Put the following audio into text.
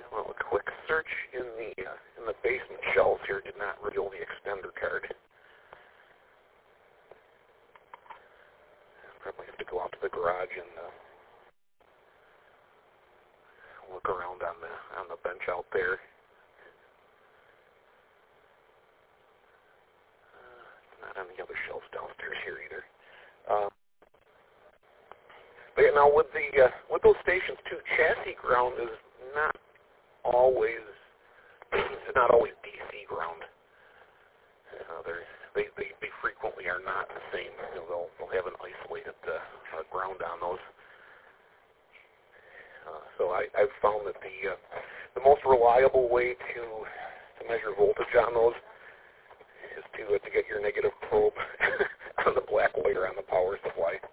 Well, a quick search in the basement shelves here did not reveal the extender card. Probably have to go out to the garage and look around on the bench out there. Not on the other shelves downstairs here either. But yeah, now with those stations too, chassis ground is not always DC ground. They frequently are not the same. They'll have an isolated ground on those. So I've found that the most reliable way to measure voltage on those is to get your negative probe on the black wire on the power supply.